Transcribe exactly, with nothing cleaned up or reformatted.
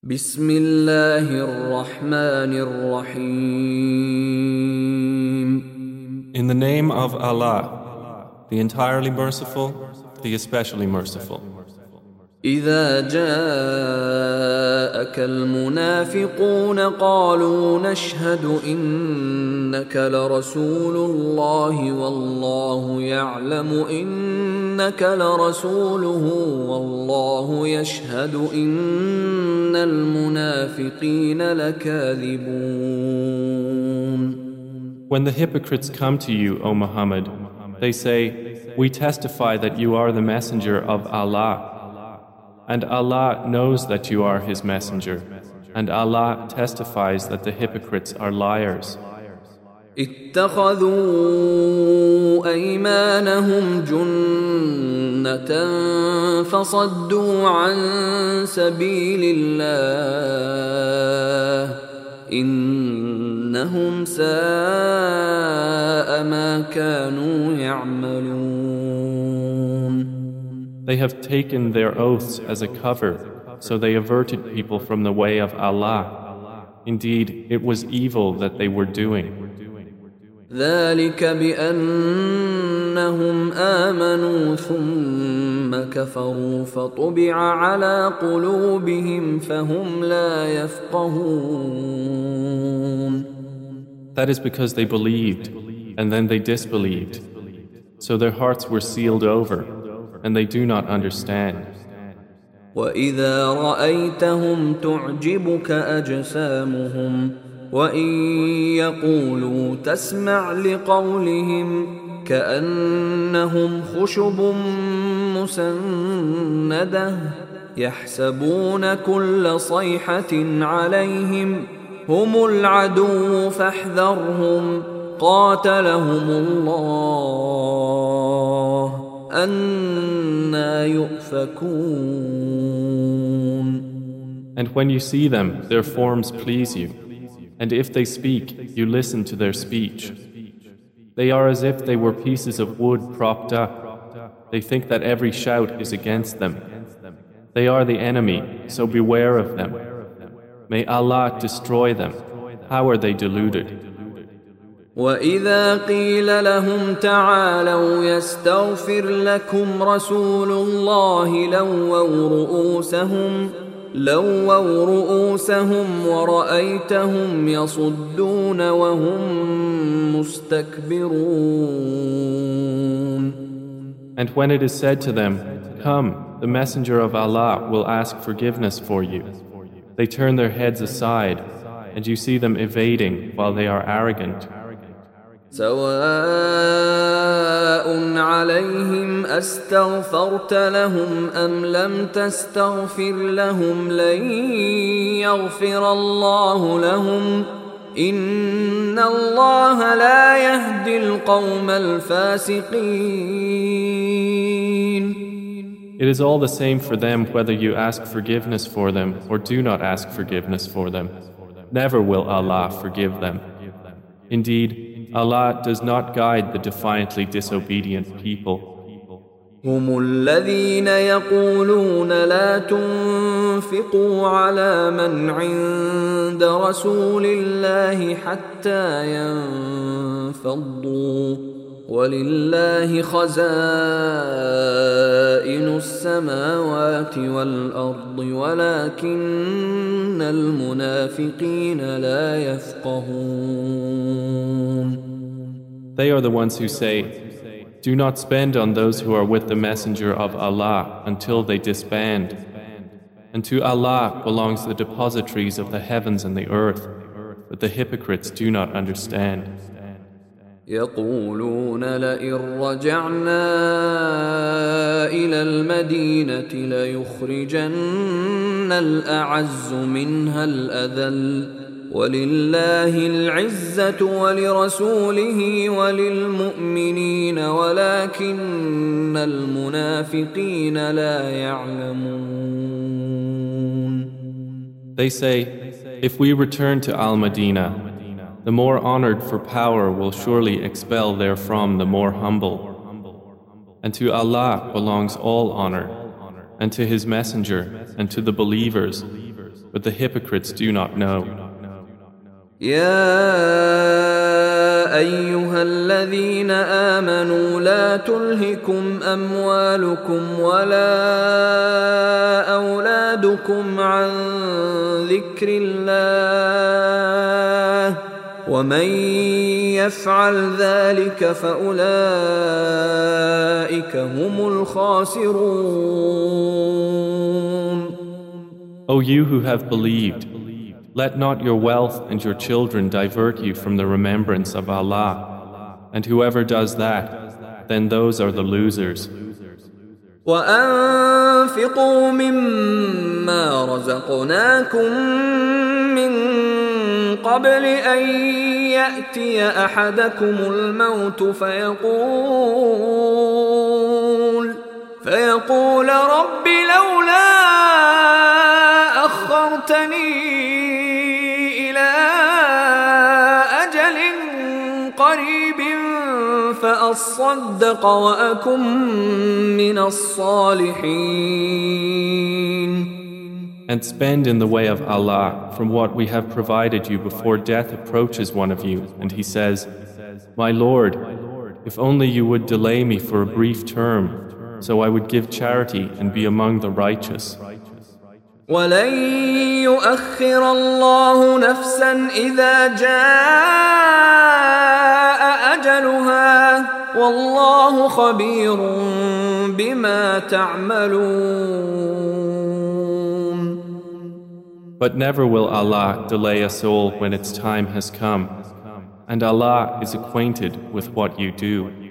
بسم الله الرحمن الرحيم. In the name of Allah, the entirely merciful, the especially merciful. إذا جاءك المنافقون قالوا نشهد إنك لرسول الله والله يعلم إنك لرسوله والله يشهد إن المنافقين لكاذبون. When the hypocrites come to you, O Muhammad, they say, "We testify that you are the messenger of Allah." And Allah knows that you are His messenger, and Allah testifies that the hypocrites are liars. اتخذوا أيمانهم جنة فصدوا عن سبيل الله إنهم ساء ما كانوا يعملون. They have taken their oaths as a cover, so they averted people from the way of Allah. Indeed, it was evil that they were doing. ذلك بأنهم آمنوا ثم كفروا فطبع على قلوبهم فهم لا يفقهون. That is because they believed, and then they disbelieved. So their hearts were sealed over, and they do not understand. وَإِذَا رَأَيْتَهُمْ تُعْجِبُكَ أَجْسَامُهُمْ وَإِنْ يَقُولُوا تَسْمَعْ لِقَوْلِهِمْ كَأَنَّهُمْ خُشُبٌ مُّسَنَّدَةٌ يَحْسَبُونَ كُلَّ صَيْحَةٍ عَلَيْهِمْ هُمُ الْعَدُوُّ فَاحْذَرْهُمْ قَاتَلَهُمُ اللَّهُ أَنَّى يُؤْفَكُونَ. And when you see them, their forms please you. And if they speak, you listen to their speech. They are as if they were pieces of wood propped up. They think that every shout is against them. They are the enemy, so beware of them. May Allah destroy them. How are they deluded? وَإِذَا قِيلَ لَهُمْ تَعَالَوْا يَسْتَغْفِرْ لَكُمْ رَسُولُ اللَّهِ لَوَّوْا رُؤُوسَهُمْ لَوَّوْا رُؤُوسَهُمْ وَرَأَيْتَهُمْ يَصُدُّونَ وَهُمْ مُسْتَكْبِرُونَ. And when it is said to them, "Come, the messenger of Allah will ask forgiveness for you," they turn their heads aside, and you see them evading while they are arrogant. سواء عليهم أستغفرت لهم أم لم تستغفر لهم لن يغفر الله لهم إن الله لا يهدي القوم الفاسقين. It is all the same for them whether you ask forgiveness for them or do not ask forgiveness for them. Never will Allah forgive them. Indeed, Allah does not guide the defiantly disobedient people. هم الذين يقولون لا تنفقوا على من عند رسول الله حتى ينفضوا ولله خزائن السماوات والأرض ولكن المنافقين لا يفقهون. They are the ones who say, "Do not spend on those who are with the messenger of Allah until they disband. And to Allah belongs the depositories of the heavens and the earth, but the hypocrites do not understand." يقولون لئن رجعنا إلى المدينة ليخرجن الأعز منها الأذل ولله العزة ولرسوله وللمؤمنين ولكن المنافقين لا يعلمون. They say, "If we return to Al-Madinah, the more honored for power will surely expel therefrom the more humble. And to Allah belongs all honor, and to His Messenger, and to the believers, but the hypocrites do not know. يا أيها الذين آمنوا لا تلهكم أموالكم ولا أولادكم عن ذكر الله ومن يفعل ذلك فأولئك هم الخاسرون. O you who have believed, let not your wealth and your children divert you from the remembrance of Allah, and whoever does that, then those are the losers. وأنفقوا مما رزقناكم من قبل أن يأتي أحدكم الموت فيقول فيقول رب لولا أخرتني إلى أجل قريب فأصدق وأكن من الصالحين. And spend in the way of Allah from what we have provided you before death approaches one of you, and he says, My Lord, if only you would delay me for a brief term, so I would give charity and be among the righteous. وَلَن يُؤَخِّرَ اللَّهُ نَفْسًا إِذَا جَاءَ أَجَلُهَا وَاللَّهُ خَبِيرٌ بِمَا تَعْمَلُونَ. But never will Allah delay a soul when its time has come, and Allah is acquainted with what you do.